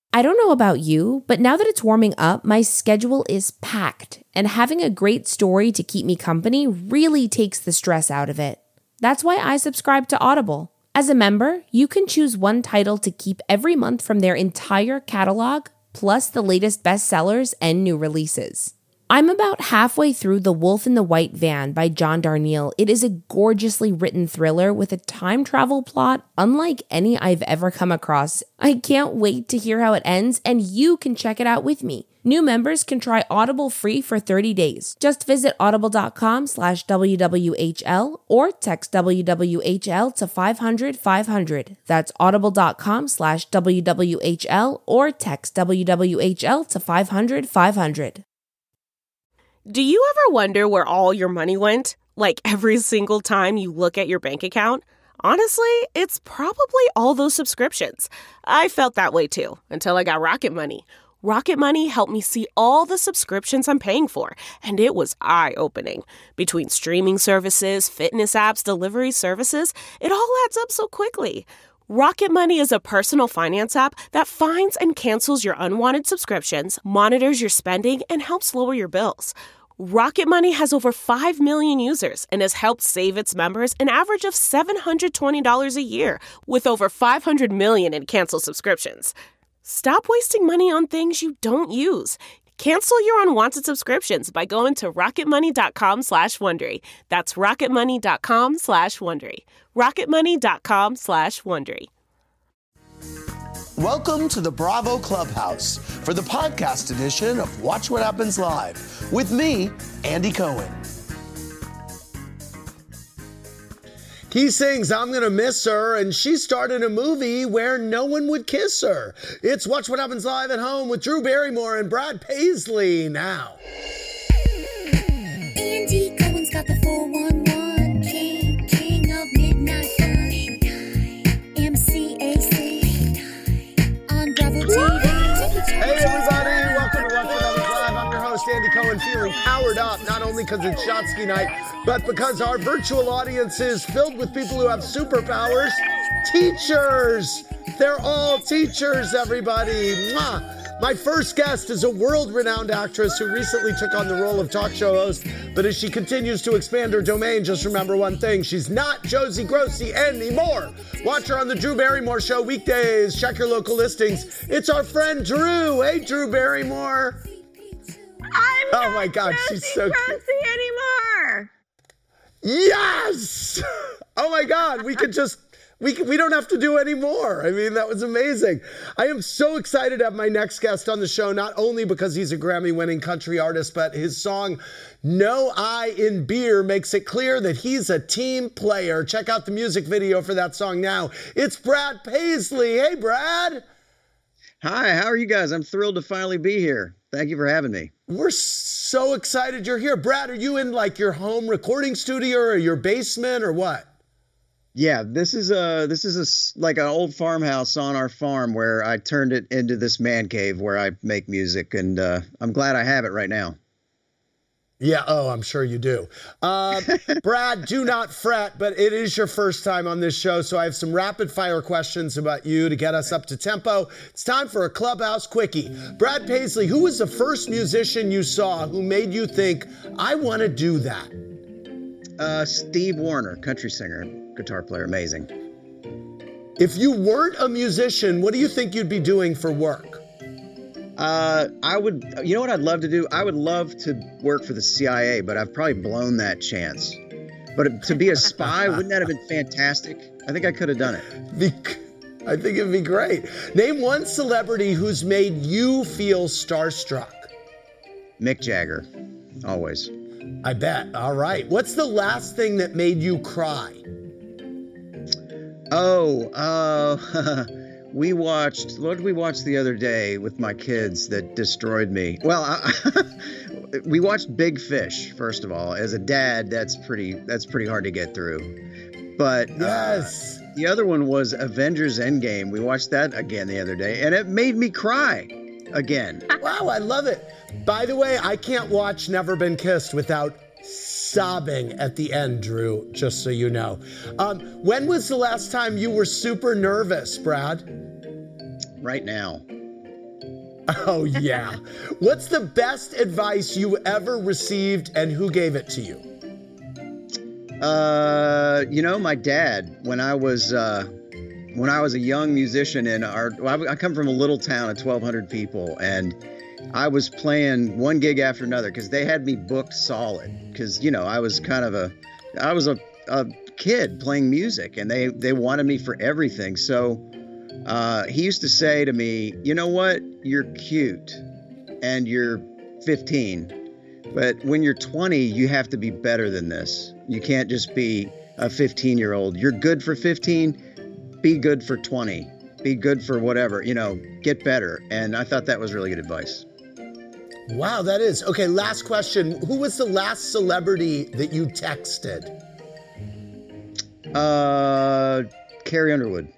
I don't know about you, but now that it's warming up, my schedule is packed, and having a great story to keep me company really takes the stress out of it. That's why I subscribe to Audible. As a member, you can choose one title to keep every month from their entire catalog, plus the latest bestsellers and new releases. I'm about halfway through The Wolf in the White Van by John Darnielle. It is a gorgeously written thriller with a time travel plot unlike any I've ever come across. I can't wait to hear how it ends, and you can check it out with me. New members can try Audible free for 30 days. Just visit audible.com/WWHL or text WWHL to 500-500. That's audible.com/WWHL or text WWHL to 500-500. Do you ever wonder where all your money went? Like every single time you look at your bank account? Honestly, it's probably all those subscriptions. I felt that way too, until I got Rocket Money. Rocket Money helped me see all the subscriptions I'm paying for, and it was eye-opening. Between streaming services, fitness apps, delivery services, it all adds up so quickly. Rocket Money is a personal finance app that finds and cancels your unwanted subscriptions, monitors your spending, and helps lower your bills. Rocket Money has over 5 million users and has helped save its members an average of $720 a year, with over 500 million in canceled subscriptions. Stop wasting money on things you don't use. Cancel your unwanted subscriptions by going to rocketmoney.com/Wondery. That's rocketmoney.com/Wondery. rocketmoney.com/Wondery. Welcome to the Bravo Clubhouse for the podcast edition of Watch What Happens Live with me, Andy Cohen. He sings, "I'm gonna miss her," and she started a movie where no one would kiss her. It's Watch What Happens Live at Home with Drew Barrymore and Brad Paisley now. Andy Cohen's got the 411, king of midnight fun. MCAC on Bravo TV. Hey everybody, welcome to Watch What Happens Live. I'm your host, Andy Cohen, feeling powered up, not only because it's Shotsky night, but because our virtual audience is filled with people who have superpowers. Teachers! They're all teachers, everybody. Mwah! My first guest is a world-renowned actress who recently took on the role of talk show host, but as she continues to expand her domain, just remember one thing: she's not Josie Grossi anymore. Watch her on the Drew Barrymore Show weekdays. Check your local listings. It's our friend Drew. Hey, Drew Barrymore. I'm my God, she's so cute. Grossi anymore. Yes! Oh my God, we don't have to do any more. I mean, that was amazing. I am so excited to have my next guest on the show, not only because he's a Grammy-winning country artist, but his song, No I in Beer, makes it clear that he's a team player. Check out the music video for that song now. It's Brad Paisley. Hey, Brad. Hi, how are you guys? I'm thrilled to finally be here. Thank you for having me. We're so excited you're here. Brad, are you in like your home recording studio or your basement or what? Yeah, this is like an old farmhouse on our farm where I turned it into this man cave where I make music, and I'm glad I have it right now. Yeah, I'm sure you do. Brad, do not fret, but it is your first time on this show, so I have some rapid fire questions about you to get us up to tempo. It's time for a Clubhouse Quickie. Brad Paisley, who was the first musician you saw who made you think, I want to do that? Steve Wariner, country singer, guitar player, amazing. If you weren't a musician, what do you think you'd be doing for work? You know what I'd love to do? I would love to work for the CIA, but I've probably blown that chance. But to be a spy, wouldn't that have been fantastic? I think I could have done it. I think it'd be great. Name one celebrity who's made you feel starstruck. Mick Jagger, always. I bet. All right. What's the last thing that made you cry? What did we watch the other day with my kids that destroyed me? Well, we watched Big Fish, first of all. As a dad, that's pretty hard to get through. But yes. The other one was Avengers Endgame. We watched that again the other day, and it made me cry again. Wow, I love it. By the way, I can't watch Never Been Kissed without sobbing at the end, Drew, just so you know. When was the last time you were super nervous, Brad? Right now. Oh, yeah. What's the best advice you ever received and who gave it to you? My dad, when I was a young musician I come from a little town of 1,200 people, and I was playing one gig after another because they had me booked solid because, I was a kid playing music, and they wanted me for everything. So he used to say to me, you know what, you're cute and you're 15, but when you're 20, you have to be better than this. You can't just be a 15-year-old. You're good for 15, be good for 20, be good for whatever, get better. And I thought that was really good advice. Wow, that is. Okay, last question. Who was the last celebrity that you texted? Carrie Underwood.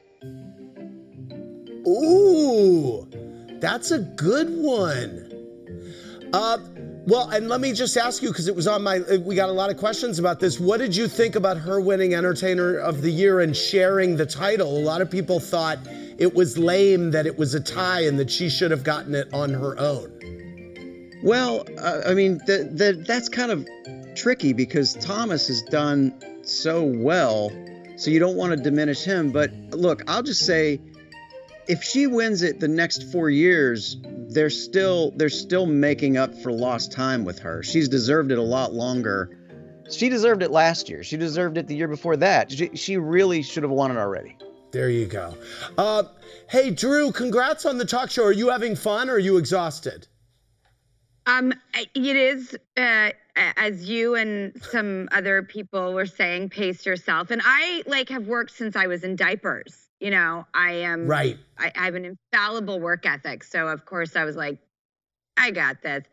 Ooh, that's a good one. Well, and let me just ask you, because it was on we got a lot of questions about this. What did you think about her winning Entertainer of the Year and sharing the title? A lot of people thought it was lame that it was a tie and that she should have gotten it on her own. Well, that's kind of tricky because Thomas has done so well, so you don't want to diminish him. But look, I'll just say, if she wins it the next 4 years, they're still making up for lost time with her. She's deserved it a lot longer. She deserved it last year. She deserved it the year before that. She really should have won it already. There you go. Hey, Drew, congrats on the talk show. Are you having fun or are you exhausted? It is, as you and some other people were saying, pace yourself. And I have worked since I was in diapers. I am right. I have an infallible work ethic. So of course I was like, I got this.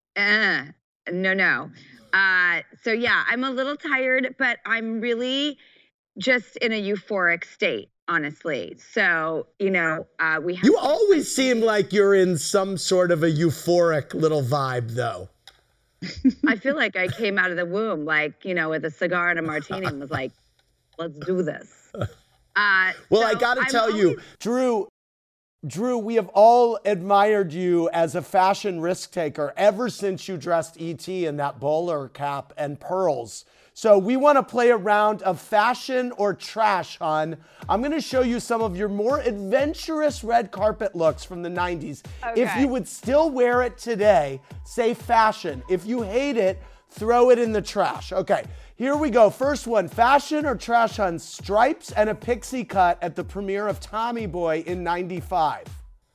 No. So yeah, I'm a little tired, but I'm really just in a euphoric state, honestly. So, we have. You always seem like you're in some sort of a euphoric little vibe, though. I feel like I came out of the womb, with a cigar and a martini and was like, let's do this. Well, I got to tell you, Drew, we have all admired you as a fashion risk taker ever since you dressed E.T. in that bowler cap and pearls. So we want to play a round of fashion or trash, hon. I'm going to show you some of your more adventurous red carpet looks from the 90s. Okay. If you would still wear it today, say fashion. If you hate it, throw it in the trash. Okay. Here we go. First one, fashion or trash, hon? Stripes and a pixie cut at the premiere of Tommy Boy in 95.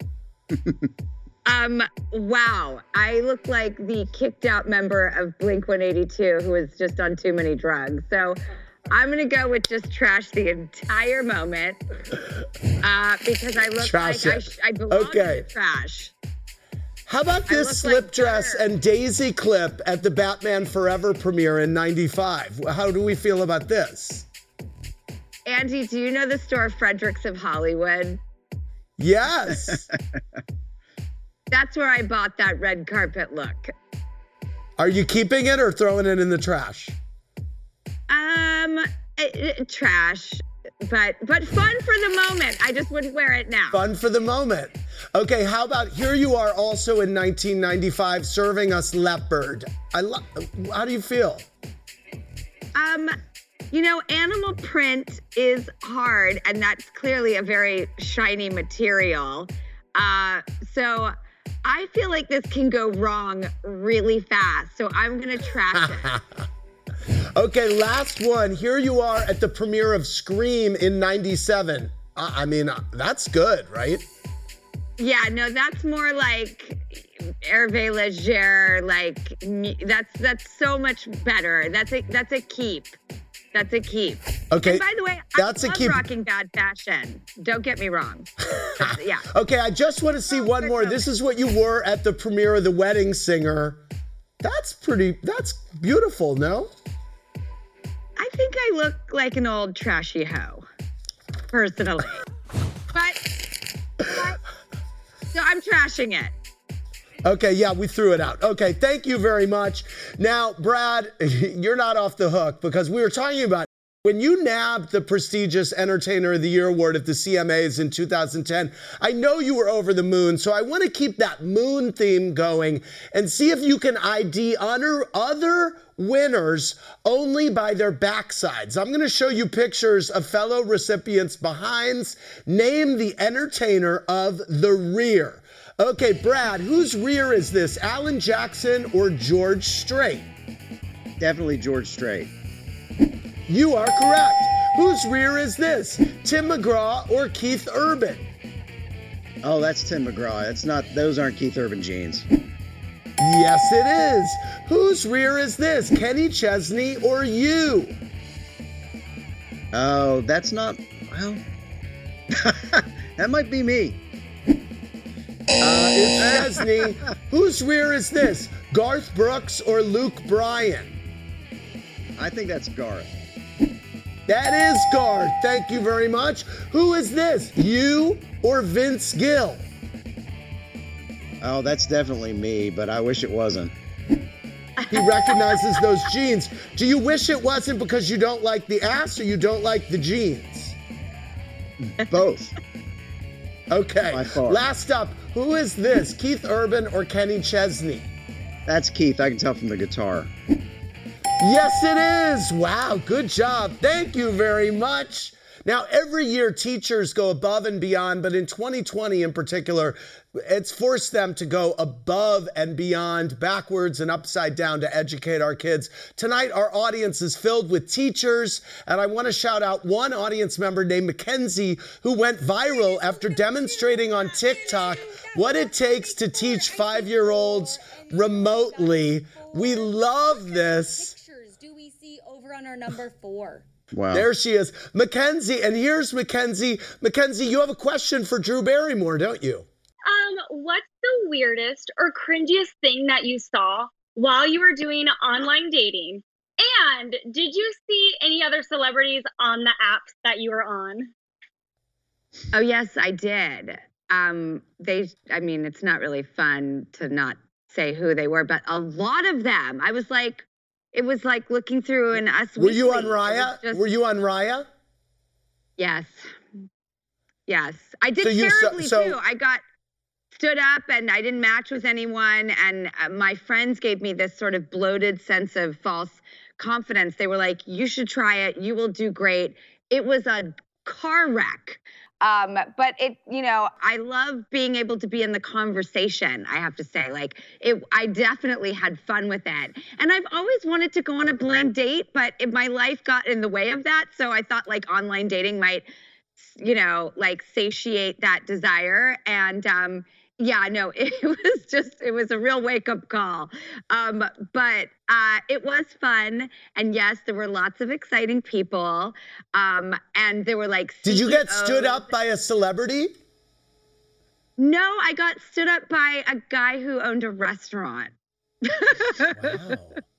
Wow. I look like the kicked out member of Blink-182 who was just on too many drugs. So I'm going to go with just trash the entire moment because I look Trash like it. I belong Okay. in the trash. How about I this look slip like dress her. and Daisy clip at the Batman Forever premiere in 95? How do we feel about this? Andy, do you know the store Fredericks of Hollywood? Yes. That's where I bought that red carpet look. Are you keeping it or throwing it in the trash? Trash, but fun for the moment. I just wouldn't wear it now. Fun for the moment. Okay, how about here you are also in 1995 serving us leopard. How do you feel? Animal print is hard, and that's clearly a very shiny material. So I feel like this can go wrong really fast. So I'm going to trash it. Okay, last one. Here you are at the premiere of Scream in 97. That's good, right? Yeah, no, that's more like Hervé Leger. That's so much better. That's a keep. That's a keep. Okay. And by the way, that's I a love keep. rocking bad fashion. Don't get me wrong. Yeah. Okay, I just want to see one more. This is what you wore at the premiere of The Wedding Singer. That's beautiful, no? I think I look like an old trashy hoe, personally. But so I'm trashing it. Okay, yeah, we threw it out. Okay, thank you very much. Now, Brad, you're not off the hook because we were talking about When you nabbed the prestigious Entertainer of the Year award at the CMAs in 2010, I know you were over the moon, so I want to keep that moon theme going and see if you can ID other winners only by their backsides. I'm going to show you pictures of fellow recipients' behinds. Name the entertainer of the rear. Okay, Brad, whose rear is this? Alan Jackson or George Strait? Definitely George Strait. You are correct. Whose rear is this? Tim McGraw or Keith Urban? Oh, that's Tim McGraw. Those aren't Keith Urban jeans. Yes, it is. Whose rear is this? Kenny Chesney or you? Oh, that's not, well, that might be me. It's Chesney. Whose rear is this? Garth Brooks or Luke Bryan? I think that's Garth. That is Garth. Thank you very much. Who is this? You or Vince Gill? Oh, that's definitely me, but I wish it wasn't. He recognizes those jeans. Do you wish it wasn't because you don't like the ass or you don't like the jeans? Both. Okay. By far. Last up, who is this? Keith Urban or Kenny Chesney? That's Keith. I can tell from the guitar. Yes, it is. Wow, good job. Thank you very much. Now, every year teachers go above and beyond, but in 2020 in particular, it's forced them to go above and beyond, backwards and upside down to educate our kids. Tonight, our audience is filled with teachers, and I want to shout out one audience member named Mackenzie who went viral after demonstrating on TikTok what it takes to teach 5-year-olds remotely. We love this. Do we see over on our number 4? Wow. There she is. Mackenzie, and here's Mackenzie. Mackenzie, you have a question for Drew Barrymore, don't you? What's the weirdest or cringiest thing that you saw while you were doing online dating? And did you see any other celebrities on the apps that you were on? Oh, yes, I did. It's not really fun to not say who they were, but a lot of them, it was like looking through an Us Weekly. Were you on Raya? Were you on Raya? Yes. Yes. I did terribly too. I got stood up and I didn't match with anyone. And my friends gave me this sort of bloated sense of false confidence. They were like, you should try it. You will do great. It was a car wreck. But I love being able to be in the conversation, I have to say. I definitely had fun with it. And I've always wanted to go on a blind date, but my life got in the way of that. So I thought online dating might, satiate that desire. And, it was a real wake-up call. But it was fun. And yes, there were lots of exciting people. And there were CEOs. Did you get stood up by a celebrity? No, I got stood up by a guy who owned a restaurant. Wow.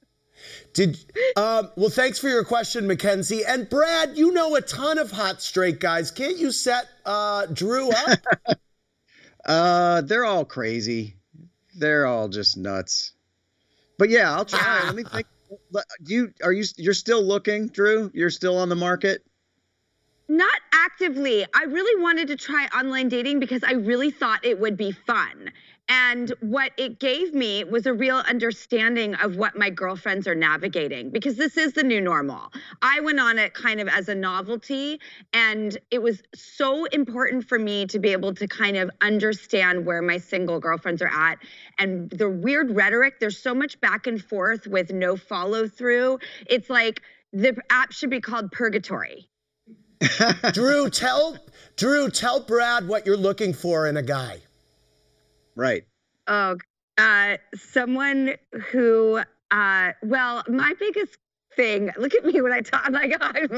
Well, thanks for your question, Mackenzie. And Brad, you know a ton of hot straight guys. Can't you set Drew up? They're all crazy. They're all just nuts. But yeah, I'll try. Let me think. You're still looking, Drew? You're still on the market? Not actively. I really wanted to try online dating because I really thought it would be fun. And what it gave me was a real understanding of what my girlfriends are navigating, because this is the new normal. I went on it kind of as a novelty, and it was so important for me to be able to kind of understand where my single girlfriends are at. And the weird rhetoric, there's so much back and forth with no follow through. It's like the app should be called Purgatory. Drew, tell Brad what you're looking for in a guy. Right. Oh, someone who, my biggest thing, look at me when I talk, I'm like,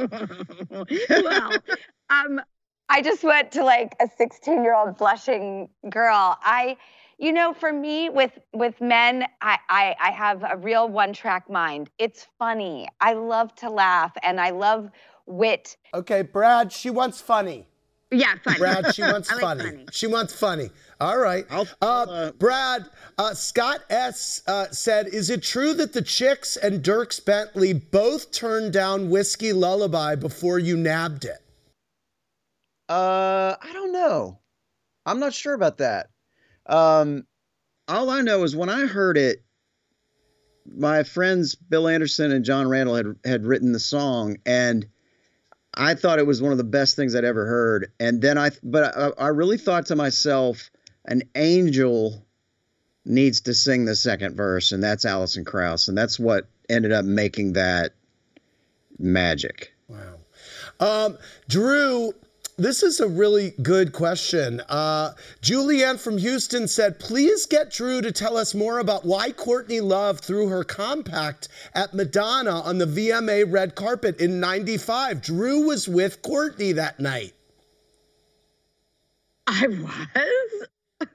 I just went to a 16-year-old blushing girl. For me, with men, I have a real one-track mind. It's funny. I love to laugh, and I love wit. Okay, Brad, she wants funny. Yeah, funny. Brad, she wants I like funny. funny. She wants funny. All right. Brad, Scott S. Said, is it true that the Chicks and Dierks Bentley both turned down Whiskey Lullaby before you nabbed it? I don't know. I'm not sure about that. All I know is when I heard it, my friends Bill Anderson and John Randall had written the song, and I thought it was one of the best things I'd ever heard. And then I really thought to myself, an angel needs to sing the second verse, and that's Alison Krauss, and that's what ended up making that magic. Wow. Drew, this is a really good question. Julianne from Houston said, please get Drew to tell us more about why Courtney Love threw her compact at Madonna on the VMA red carpet in '95. Drew was with Courtney that night. I was?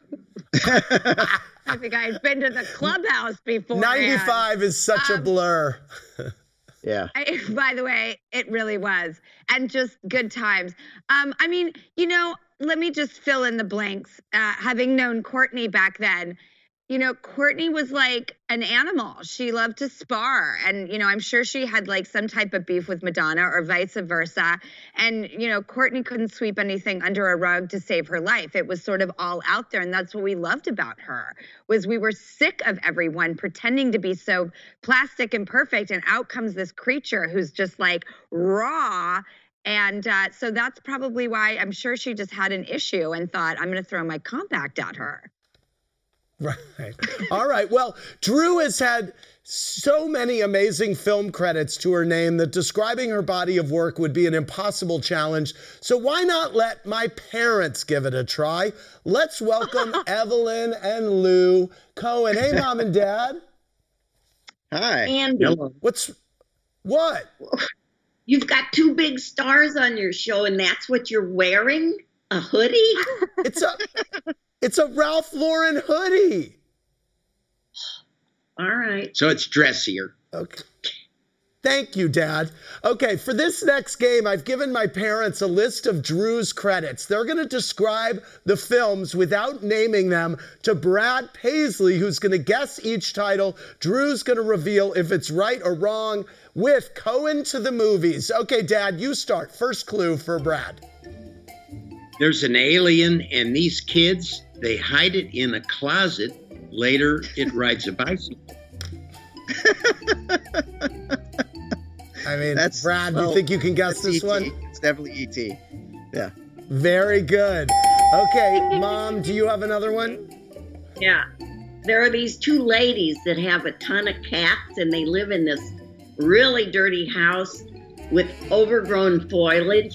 I think I'd been to the clubhouse before. 95 is such a blur. Yeah. By the way, it really was. And just good times. I mean, you know, let me just fill in the blanks. Having known Courtney back then, you know, Courtney was like an animal. She loved to spar. And, you know, I'm sure she had like some type of beef with Madonna or vice versa. And, you know, Courtney couldn't sweep anything under a rug to save her life. It was sort of all out there. And that's what we loved about her, was we were sick of everyone pretending to be so plastic and perfect. And out comes this creature who's just like raw. And so that's probably why I'm sure she just had an issue and thought, I'm going to throw my compact at her. Right. All right. Well, Drew has had so many amazing film credits to her name that describing her body of work would be an impossible challenge. So why not let my parents give it a try? Let's welcome Evelyn and Lou Cohen. Hey, Mom and Dad. Hi. Andy, What? you've got two big stars on your show, and that's what you're wearing? A hoodie? It's a Ralph Lauren hoodie. All right. So it's dressier. Okay. Thank you, Dad. Okay, for this next game, I've given my parents a list of Drew's credits. They're going to describe the films without naming them to Brad Paisley, who's going to guess each title. Drew's going to reveal if it's right or wrong with Cohen to the movies. Okay, Dad, you start. First clue for Brad. There's an alien, and these kids, they hide it in a closet. Later, it rides a bicycle. I mean, Brad, you think you can guess this one? It's definitely E.T. Yeah. Very good. Okay, Mom, do you have another one? Yeah. There are these two ladies that have a ton of cats, and they live in this really dirty house with overgrown foliage.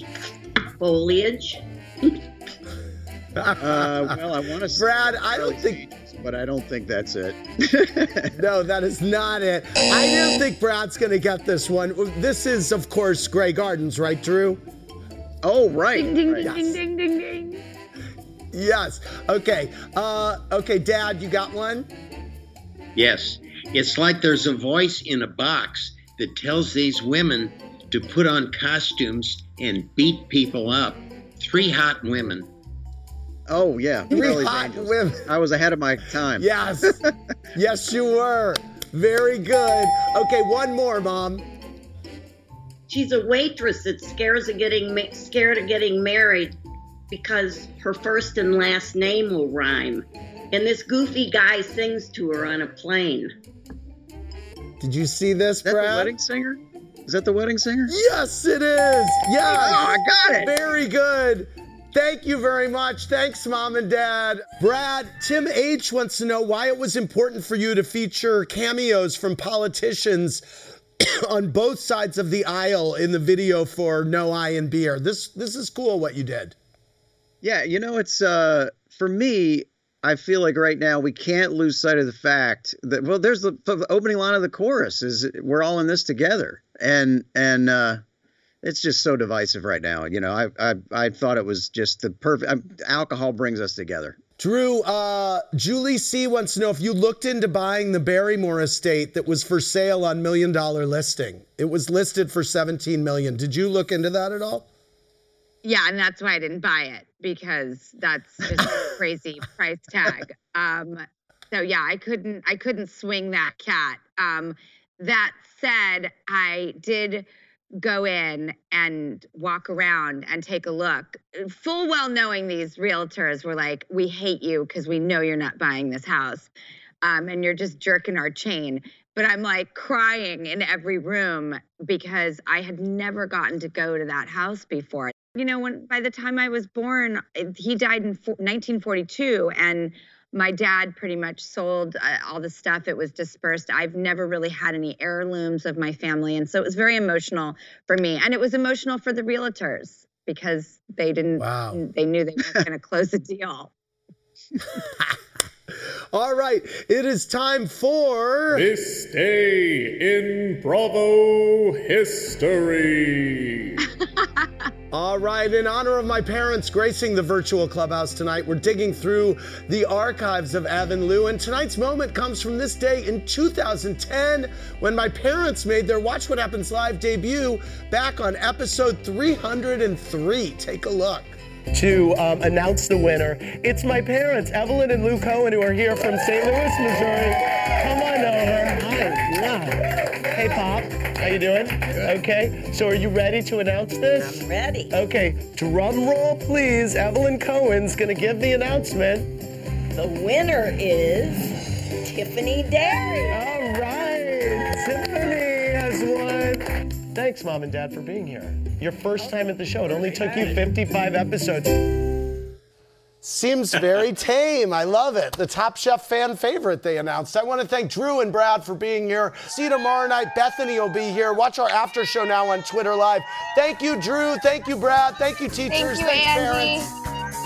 Well, I want to say Brad, I don't think, but I don't think that's it. No, that is not it. I don't think Brad's going to get this one. This is, of course, Grey Gardens, right, Drew? Oh, right. Ding, ding, right. ding, ding, ding, ding, ding. Yes. Okay. Okay, Dad, you got one? Yes, it's like there's a voice in a box that tells these women to put on costumes and beat people up. 3 hot women. Oh, yeah. 3 Charlie's hot Angels. women. I was ahead of my time. Yes. Yes, you were. Very good. Okay, one more, Mom. She's a waitress that's scared of getting married because her first and last name will rhyme. And this goofy guy sings to her on a plane. Did you see this, Is that Brad? the Wedding Singer? Is that the Wedding Singer? Yes, it is. Yes. Oh, I got it. Very good. Thank you very much. Thanks, Mom and Dad. Brad, Tim H. wants to know why it was important for you to feature cameos from politicians on both sides of the aisle in the video for No Eye in Beer. This is cool what you did. Yeah, you know, it's for me, I feel like right now we can't lose sight of the fact that, well, there's the opening line of the chorus is we're all in this together. And it's just so divisive right now. You know, I thought it was just the perfect, alcohol brings us together. Drew, Julie C. wants to know if you looked into buying the Barrymore estate that was for sale on $1 Million Listing. It was listed for $17 million. Did you look into that at all? Yeah, and that's why I didn't buy it, because that's just a crazy price tag. So yeah, I couldn't swing that cat. That said, I did go in and walk around and take a look, full well knowing these realtors were like, we hate you because we know you're not buying this house. And you're just jerking our chain. But I'm like crying in every room because I had never gotten to go to that house before. You know, by the time I was born, he died in 1942, and my dad pretty much sold all the stuff. It was dispersed. I've never really had any heirlooms of my family. And so it was very emotional for me. And it was emotional for the realtors because they didn't, they knew they weren't going to close the deal. All right, it is time for This Day in Bravo History. All right, in honor of my parents gracing the virtual clubhouse tonight, we're digging through the archives of Evan Liu, and tonight's moment comes from this day in 2010 when my parents made their Watch What Happens Live debut back on episode 303. Take a look. To announce the winner. It's my parents, Evelyn and Lou Cohen, who are here from St. Louis, Missouri. Come on over. Hi. Hey, Pop. How you doing? Okay. So are you ready to announce this? I'm ready. Okay. Drum roll, please. Evelyn Cohen's going to give the announcement. The winner is Tiffany Derry. All right. Tiffany has won. Thanks, Mom and Dad, for being here. Your first time at the show. It only took you 55 episodes. Seems very tame. I love it. The Top Chef fan favorite they announced. I want to thank Drew and Brad for being here. See you tomorrow night. Bethany will be here. Watch our after show now on Twitter Live. Thank you, Drew. Thank you, Brad. Thank you, teachers. Thank you, Andy. Parents.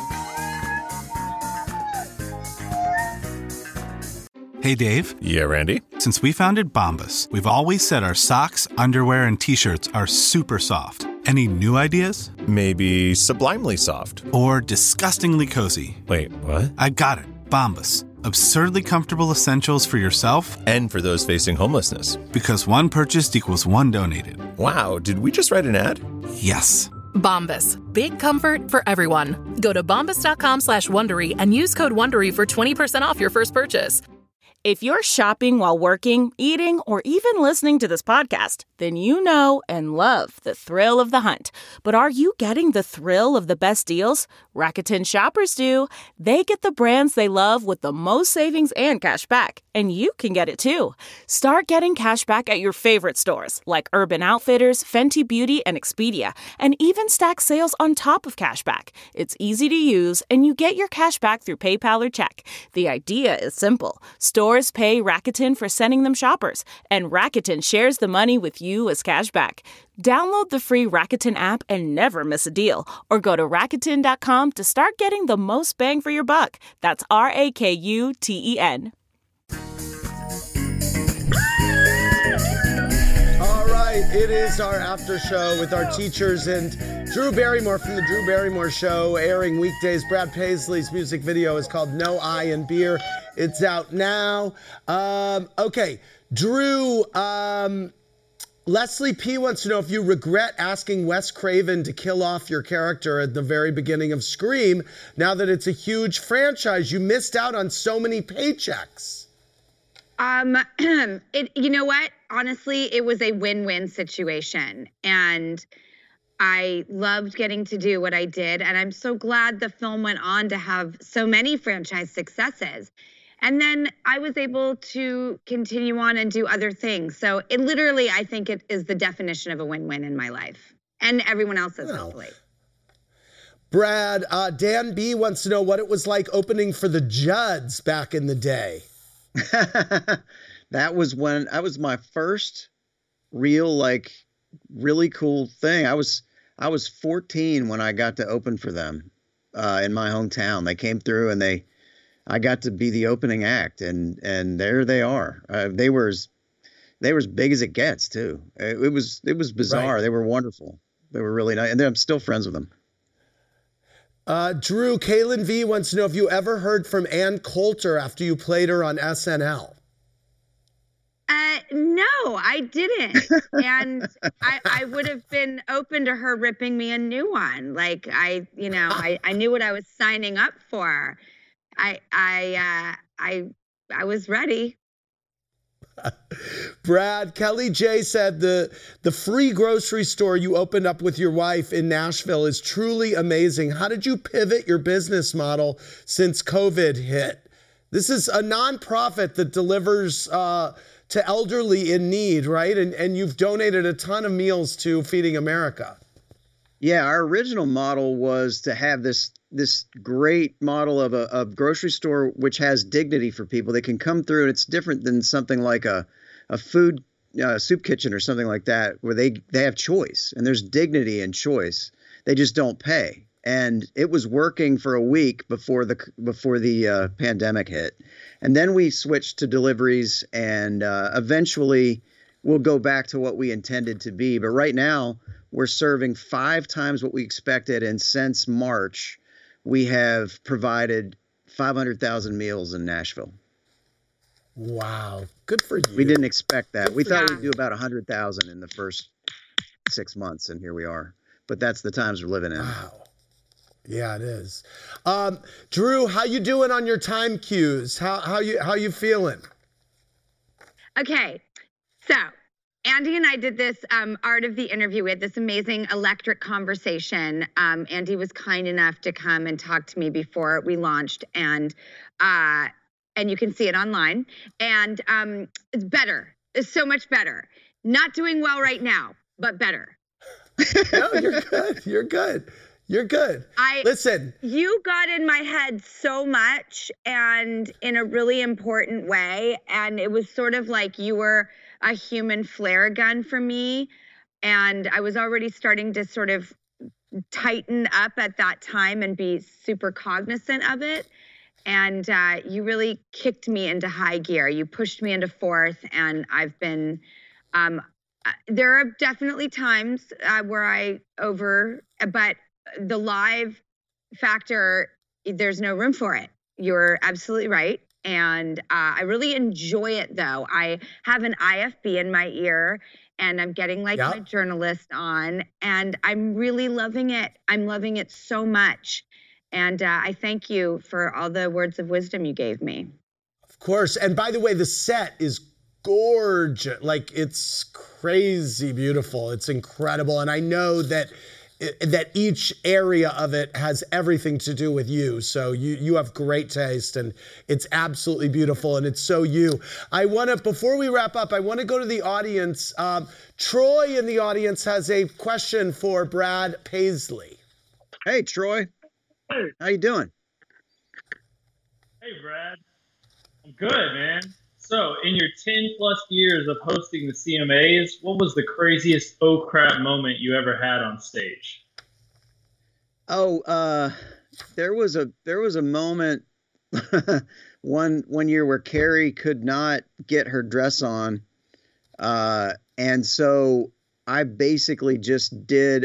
Hey, Dave. Yeah, Randy? Since we founded Bombas, we've always said our socks, underwear, and T-shirts are super soft. Any new ideas? Maybe sublimely soft. Or disgustingly cozy. Wait, what? I got it. Bombas. Absurdly comfortable essentials for yourself and for those facing homelessness. Because one purchased equals one donated. Wow, did we just write an ad? Yes. Bombas. Big comfort for everyone. Go to bombas.com/Wondery and use code WONDERY for 20% off your first purchase. If you're shopping while working, eating, or even listening to this podcast, then you know and love the thrill of the hunt. But are you getting the thrill of the best deals? Rakuten shoppers do. They get the brands they love with the most savings and cash back. And you can get it too. Start getting cash back at your favorite stores like Urban Outfitters, Fenty Beauty, and Expedia. And even stack sales on top of cash back. It's easy to use, and you get your cash back through PayPal or check. The idea is simple. Stores pay Rakuten for sending them shoppers, and Rakuten shares the money with you as cash back. Download the free Rakuten app and never miss a deal. Or go to Rakuten.com to start getting the most bang for your buck. That's Rakuten. All right, it is our after show with our teachers and Drew Barrymore from The Drew Barrymore Show, airing weekdays. Brad Paisley's music video is called No I in Beer. It's out now. Okay, Drew, Leslie P. wants to know if you regret asking Wes Craven to kill off your character at the very beginning of Scream. Now that it's a huge franchise, you missed out on so many paychecks. You know what? Honestly, it was a win-win situation. And I loved getting to do what I did. And I'm so glad the film went on to have so many franchise successes. And then I was able to continue on and do other things. So it literally, I think it is the definition of a win-win in my life. And everyone else's, hopefully. Brad, Dan B. wants to know what it was like opening for the Judds back in the day. That was my first real, really cool thing. I was 14 when I got to open for them in my hometown. They came through and I got to be the opening act, and there they are. They were as big as it gets too. It was bizarre. Right. They were wonderful. They were really nice, and I'm still friends with them. Drew, Kaylin V wants to know if you ever heard from Ann Coulter after you played her on SNL. No, No, I didn't. And I would have been open to her ripping me a new one. Like I knew what I was signing up for. I was ready. Brad, Kelly J said the free grocery store you opened up with your wife in Nashville is truly amazing. How did you pivot your business model since COVID hit? This is a nonprofit that delivers to elderly in need, right? And you've donated a ton of meals to Feeding America. Yeah, our original model was to have this great model of a grocery store which has dignity for people. They can come through, and it's different than something like a food soup kitchen or something like that, where they have choice, and there's dignity in choice. They just don't pay. And it was working for a week before the pandemic hit. And then we switched to deliveries, and eventually we'll go back to what we intended to be. But right now we're serving 5 times what we expected. And since March, we have provided 500,000 meals in Nashville. Wow. Good for you. We didn't expect that. We thought we'd do about 100,000 in the first 6 months, and here we are. But that's the times we're living in. Wow. Yeah, it is. Drew, how you doing on your time cues? How you feeling? Okay, so Andy and I did this Art of the Interview. We had this amazing electric conversation. Andy was kind enough to come and talk to me before we launched, and you can see it online. And it's better. It's so much better. Not doing well right now, but better. No, you're good. You're good. You're good. Listen. You got in my head so much, and in a really important way. And it was sort of like you were a human flare gun for me. And I was already starting to sort of tighten up at that time and be super cognizant of it. And you really kicked me into high gear. You pushed me into fourth, and I've been, there are definitely times where I but the live factor, there's no room for it. You're absolutely right. And I really enjoy it, though. I have an IFB in my ear, and I'm getting my journalist on, and I'm really loving it. I'm loving it so much. And I thank you for all the words of wisdom you gave me. Of course. And by the way, the set is gorgeous. Like, it's crazy beautiful. It's incredible. And I know that each area of it has everything to do with you. So you have great taste, and it's absolutely beautiful, and it's so you. Before we wrap up, I want to go to the audience. Troy in the audience has a question for Brad Paisley. Hey, Troy. Hey. How you doing? Hey, Brad. I'm good, man. So, in your 10 plus years of hosting the CMAs, what was the craziest oh crap moment you ever had on stage? Oh, there was a moment one year where Carrie could not get her dress on, and so I basically just did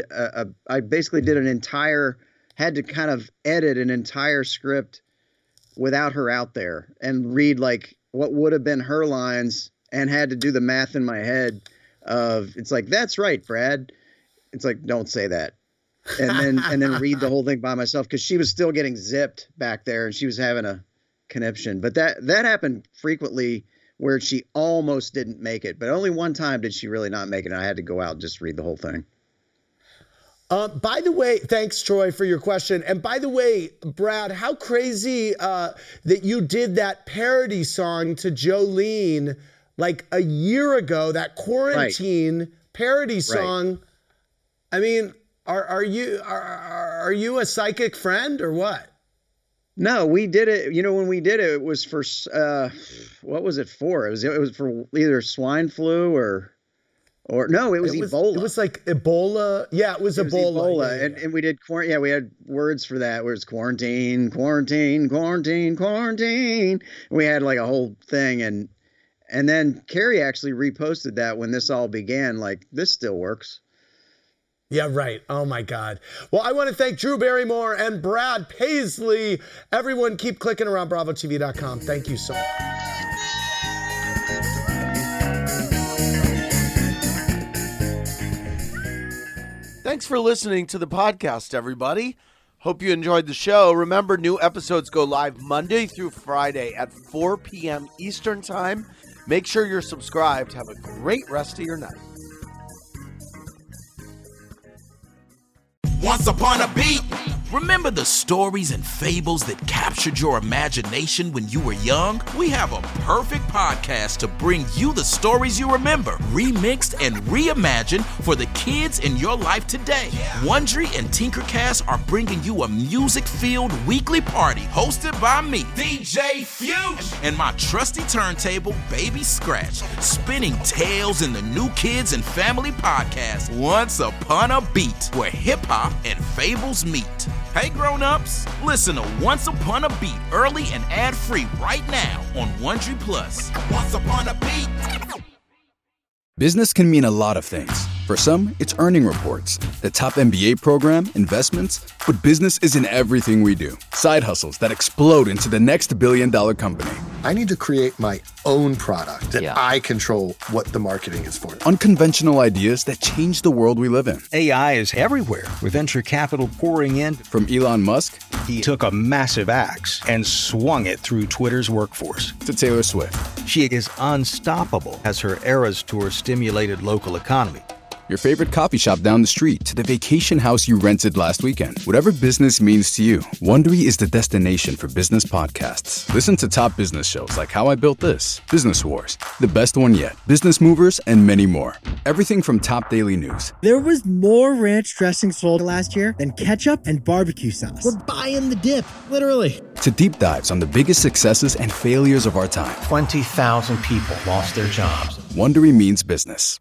had to kind of edit an entire script without her out there and read like what would have been her lines, and had to do the math in my head of, it's like, that's right, Brad. It's like, don't say that. And then read the whole thing by myself, because she was still getting zipped back there and she was having a conniption. But that happened frequently where she almost didn't make it. But only one time did she really not make it. And I had to go out and just read the whole thing. By the way, thanks, Troy, for your question. And by the way, Brad, how crazy that you did that parody song to Jolene like a year ago, that quarantine parody song. Right. I mean, are you a psychic friend or what? No, we did it. You know, when we did it, it was for what was it for? It was for either swine flu or no, it was Ebola. It was like Ebola. Yeah, it was Ebola. Yeah. And we did quarantine. Yeah, we had words for that. Where it's quarantine. We had like a whole thing, and then Carrie actually reposted that when this all began. Like, this still works. Yeah, right. Oh my God. Well, I want to thank Drew Barrymore and Brad Paisley. Everyone, keep clicking around BravoTV.com. Thank you so much. Thanks for listening to the podcast, everybody. Hope you enjoyed the show. Remember, new episodes go live Monday through Friday at 4 p.m. Eastern Time. Make sure you're subscribed. Have a great rest of your night. Once Upon a Beat. Remember the stories and fables that captured your imagination when you were young? We have a perfect podcast to bring you the stories you remember, remixed and reimagined for the kids in your life today. Wondery and Tinkercast are bringing you a music-filled weekly party hosted by me, DJ Fuge, and my trusty turntable, Baby Scratch, spinning tales in the new kids and family podcast, Once Upon a Beat, where hip-hop and fables meet. Hey grown-ups, listen to Once Upon a Beat early and ad-free right now on Wondery Plus. Once Upon a Beat. Business can mean a lot of things. For some, it's earning reports, the top MBA program, investments, but business isn't everything we do. Side hustles that explode into the next billion-dollar company. I need to create my own product that I control what the marketing is for. Unconventional ideas that change the world we live in. AI is everywhere, with venture capital pouring in. From Elon Musk, he took a massive axe and swung it through Twitter's workforce. To Taylor Swift. She is unstoppable as her Eras Tour stimulated local economy. Your favorite coffee shop down the street to the vacation house you rented last weekend. Whatever business means to you, Wondery is the destination for business podcasts. Listen to top business shows like How I Built This, Business Wars, The Best One Yet, Business Movers, and many more. Everything from top daily news. There was more ranch dressing sold last year than ketchup and barbecue sauce. We're buying the dip, literally. To deep dives on the biggest successes and failures of our time. 20,000 people lost their jobs. Wondery means business.